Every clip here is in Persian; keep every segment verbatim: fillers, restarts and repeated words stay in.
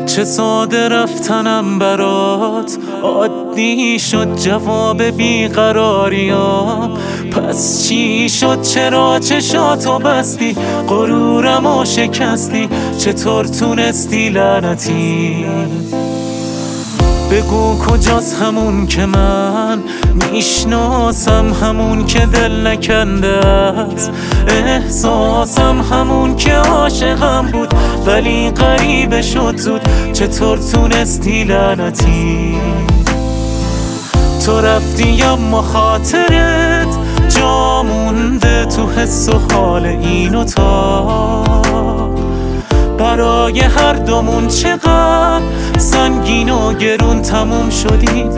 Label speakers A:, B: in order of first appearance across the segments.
A: چه ساده رفتنم برات عادی شد، جواب بیقراریام. پس چی شد؟ چرا چشاتو بستی؟ غرورمو شکستی؟ چطور تونستی لعنتی؟ بگو کجاست همون که من میشناسم، همون که دل نکنده است احساسم، همون که عاشقم بود ولی غریبه شد زود. چطور تونستی لعنتی؟ تو رفتی اما خاطرت جا مونده تو حس و حال این و تا. برای هر دومون چقدر سنگین و گرون تموم شدیم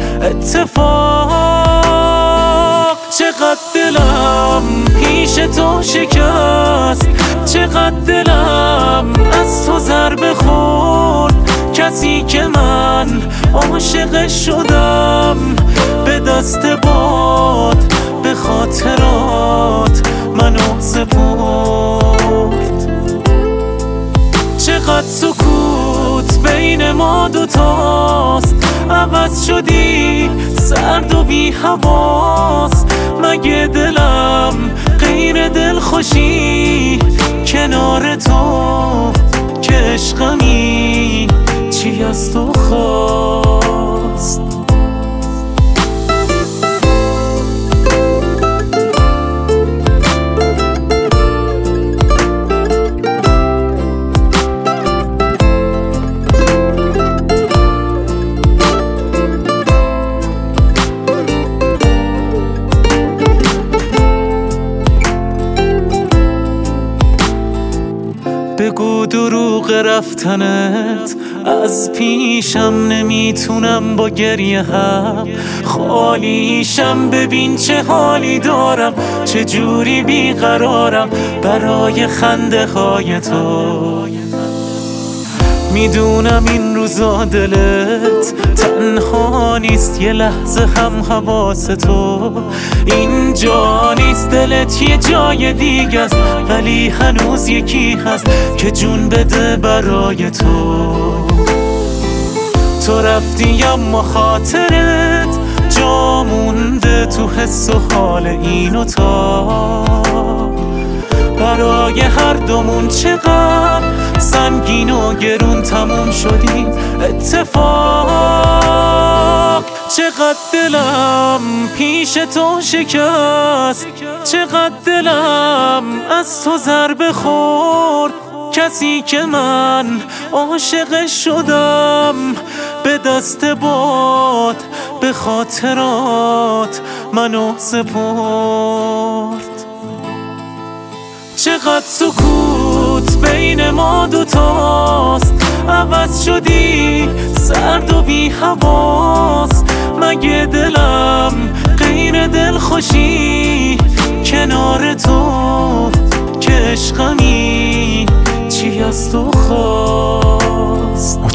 A: اتفاق. چقدر دلم پیش تو شکست، چقدر دلم از تو ضربه خورد. کسی که من عاشق شدم به دست باد، به خاطرات منو سپرد. چقدر سکوت بین ما دوتاست، عوض شدی سرد و بی حواس. مگه دلم غیر دل خوشی کنار تو که عشقمی چی از تو خواست؟ بگو دروغ رفتنت از پیشم، نمیتونم با گریه هم خالیشم. ببین چه حالی دارم، چه جوری بیقرارم برای خنده های تو. میدونم این روزا دلت تنها نیست، یه لحظه هم حواس تو اینجا نیست. دلت یه جای دیگه است ولی هنوز یکی هست که جون بده برای تو. تو رفتی اما خاطرت جا مونده تو حس و حال این و تا. برای هر دومون چقدر سنگین و گرون تموم شدیم اتفاق. چقدر دلم پیش تو شکست، چقدر دلم از تو ضربه خورد. کسی که من عاشق شدم به دست باد، به خاطرات منو سپرد. چقدر سکوت بین ما دوتاست، عوض شدی سرد و بی حواس. مگه دلم غیر دل خوشی کنار تو که عشقمی چی از تو خواست؟